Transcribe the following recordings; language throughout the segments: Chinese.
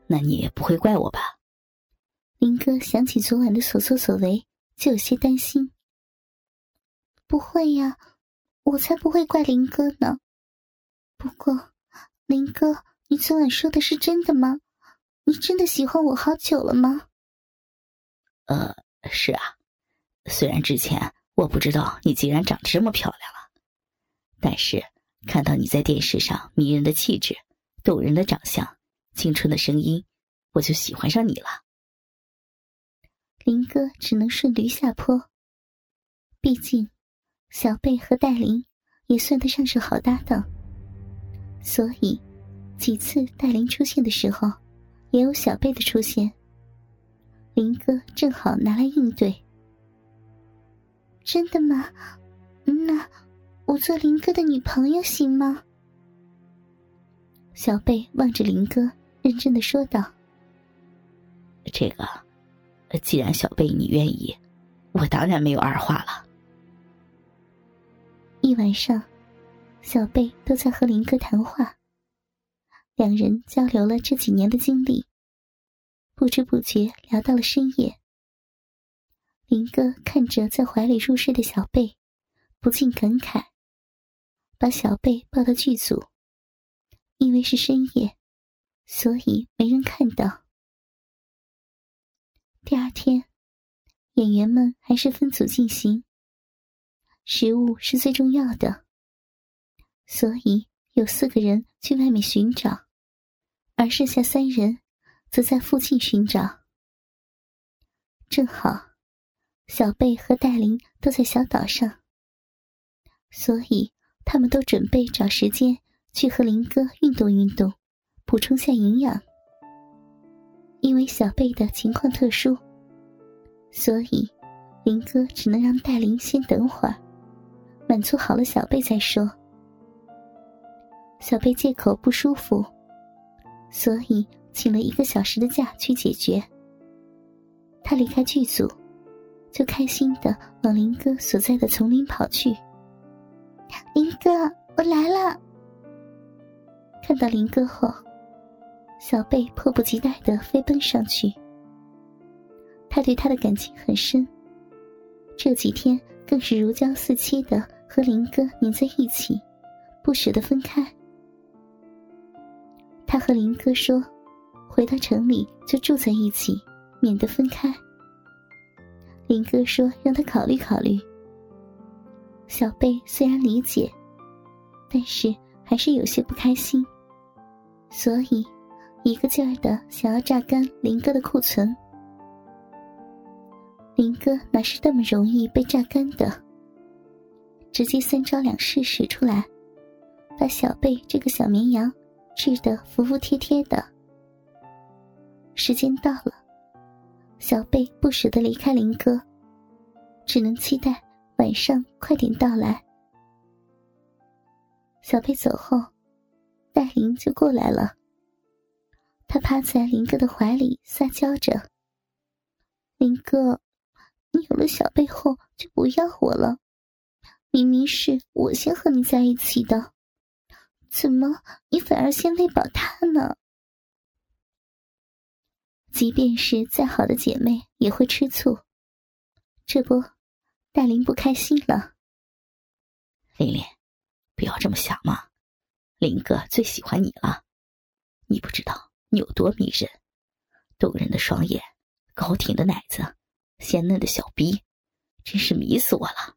那你也不会怪我吧？ 林哥想起昨晚的所作所为，就有些担心。不会呀，我才不会怪林哥呢。不过，林哥，你昨晚说的是真的吗？你真的喜欢我好久了吗？ 是啊，虽然之前我不知道你竟然长得这么漂亮了，但是看到你在电视上迷人的气质、动人的长相、青春的声音，我就喜欢上你了。 林哥只能顺驴下坡，毕竟小贝和戴琳也算得上是好搭档，所以几次戴琳出现的时候，也有小贝的出现，林哥正好拿来应对。真的吗？那我做林哥的女朋友行吗？小贝望着林哥，认真地说道。 这个，既然小贝你愿意，我当然没有二话了。 一晚上，小贝都在和林哥谈话，两人交流了这几年的经历，不知不觉聊到了深夜。林哥看着在怀里入睡的小贝，不禁感慨，把小贝抱到剧组。因为是深夜，所以没人看到。第二天，演员们还是分组进行，食物是最重要的，所以有4个人去外面寻找，而剩下3人则在附近寻找。正好小贝和戴琳都在小岛上，所以他们都准备找时间去和林哥运动运动，补充下营养。因为小贝的情况特殊，所以林哥只能让戴琳先等会儿，满足好了小贝再说。小贝借口不舒服，所以请了1个小时的假去解决。他离开剧组，就开心地往林哥所在的丛林跑去。林哥，我来了！看到林哥后，小贝迫不及待地飞奔上去。他对他的感情很深，这几天更是如胶似漆地和林哥黏在一起，不舍得分开。他和林哥说，回到城里就住在一起，免得分开。林哥说让他考虑考虑。小贝虽然理解，但是还是有些不开心，所以一个劲儿的想要榨干林哥的库存。林哥哪是那么容易被榨干的，直接3招2式使出来，把小贝这个小绵羊治得服服帖帖的。时间到了，小贝不舍得离开林哥，只能期待晚上快点到来。小贝走后，戴琳就过来了。她趴在林哥的怀里撒娇着：林哥，你有了小贝后就不要我了，明明是我先和你在一起的，怎么你反而先喂饱他呢？即便是再好的姐妹也会吃醋，这不，戴琳不开心了。 琳琳，不要这么想嘛，林哥最喜欢你了，你不知道你有多迷人，动人的双眼，高挺的奶子，鲜嫩的小逼，真是迷死我了。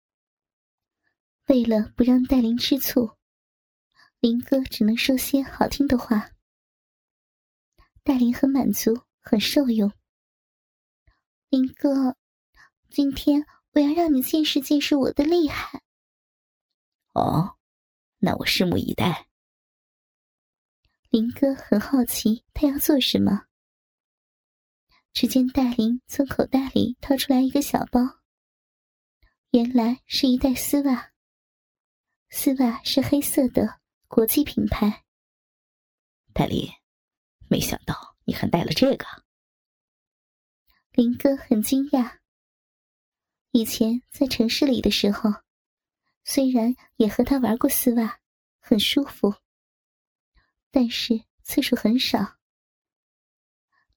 为了不让戴琳吃醋，林哥只能说些好听的话。戴琳很满足，很受用。林哥，今天我要让你见识见识我的厉害。 哦，那我拭目以待。 林哥很好奇他要做什么。只见戴琳从口袋里掏出来一个小包，原来是一袋丝袜，丝袜是黑色的，国际品牌。 戴琳，没想到你还带了这个。 林哥很惊讶，以前在城市里的时候，虽然也和他玩过丝袜，很舒服，但是次数很少，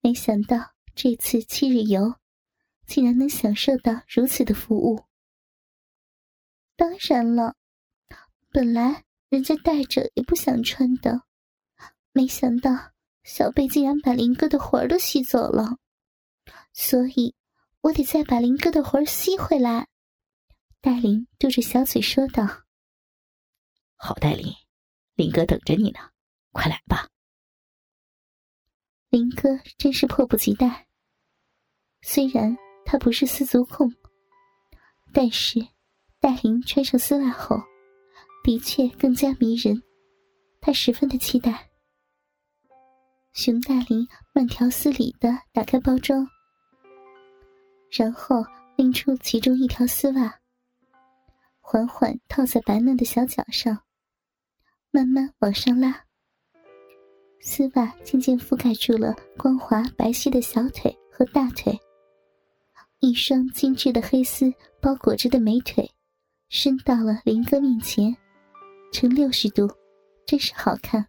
没想到这次7日游竟然能享受到如此的服务。当然了，本来人家带着也不想穿的，没想到小贝竟然把林哥的魂儿都吸走了，所以我得再把林哥的魂儿吸回来。戴琳嘟着小嘴说道。 好，戴琳，林哥等着你呢，快来吧。 林哥真是迫不及待。虽然他不是丝足控，但是戴琳穿上丝袜后的确更加迷人，他十分的期待。熊大林慢条斯理地打开包装，然后拎出其中一条丝袜，缓缓套在白嫩的小脚上，慢慢往上拉。丝袜渐渐覆盖住了光滑白皙的小腿和大腿，一双精致的黑丝包裹着的美腿伸到了林哥面前，呈60度，真是好看。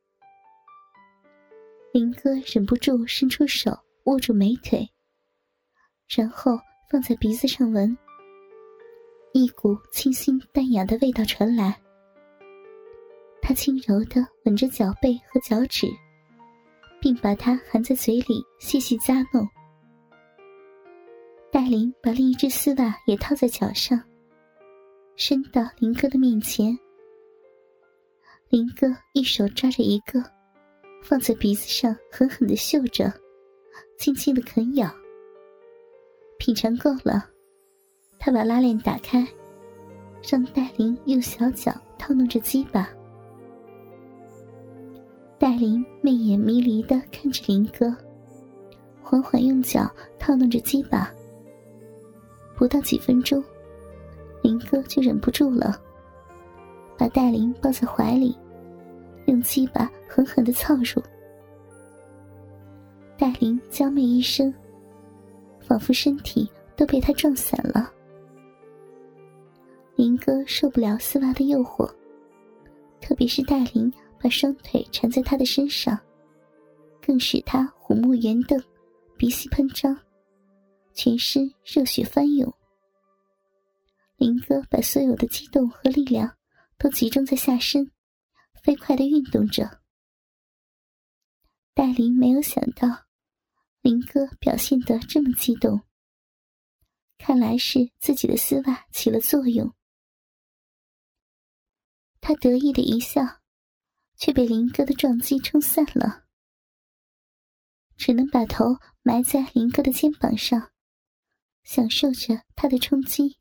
林哥忍不住伸出手握住美腿，然后放在鼻子上闻，一股清新淡雅的味道传来。他轻柔地吻着脚背和脚趾，并把它含在嘴里细细咂弄。戴琳把另一只丝袜也套在脚上，伸到林哥的面前。林哥一手抓着一个，放在鼻子上狠狠地嗅着，轻轻地啃咬。品尝够了，他把拉链打开，让戴琳用小脚套弄着鸡巴。戴琳媚眼迷离地看着林哥，缓缓用脚套弄着鸡巴。不到几分钟，林哥就忍不住了，把戴琳抱在怀里，用鸡巴狠狠地操入。戴琳娇媚一声，仿佛身体都被他撞散了。林哥受不了丝袜的诱惑，特别是戴琳把双腿缠在他的身上，更使他虎目圆瞪，鼻息喷张，全身热血翻涌。林哥把所有的激动和力量都集中在下身，飞快地运动着。戴琳没有想到林哥表现得这么激动，看来是自己的丝袜起了作用。他得意的一笑，却被林哥的撞击冲散了，只能把头埋在林哥的肩膀上，享受着他的冲击。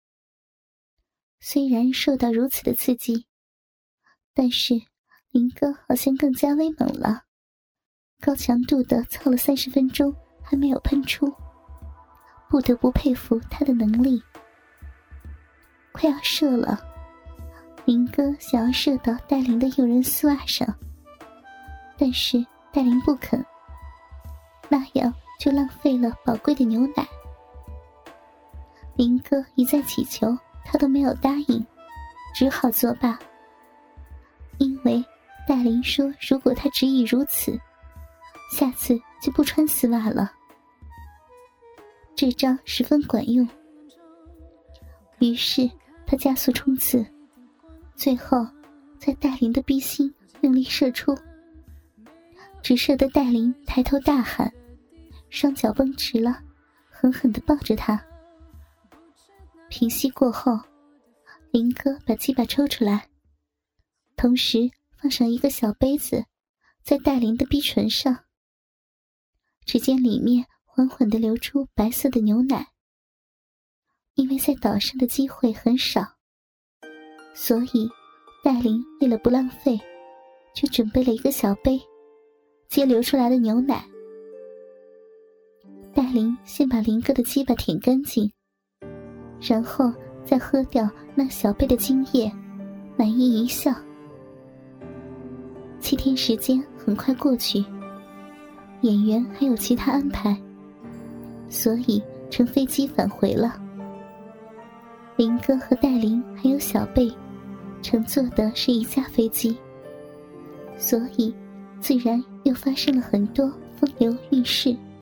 虽然受到如此的刺激，但是林哥好像更加威猛了，高强度的操了30分钟还没有喷出，不得不佩服他的能力。快要射了，林哥想要射到戴琳的诱人丝袜上，但是戴琳不肯，那样就浪费了宝贵的牛奶。林哥一再祈求，他都没有答应，只好作罢。因为戴琳说如果他执意如此，下次就不穿丝袜了。这招十分管用，于是他加速冲刺，最后在戴琳的逼心用力射出，只射得戴琳抬头大喊，双脚绷直了，狠狠地抱着他。平息过后，林哥把鸡巴抽出来，同时放上一个小杯子在戴琳的逼唇上，只见里面缓缓地流出白色的牛奶。因为在岛上的机会很少，所以戴琳为了不浪费，就准备了一个小杯接流出来的牛奶。戴琳先把林哥的鸡巴舔干净，然后再喝掉那小杯的精液，满意一笑。7天时间很快过去，演员还有其他安排，所以乘飞机返回了。林哥和戴琳还有小贝乘坐的是一架飞机，所以自然又发生了很多风流韵定是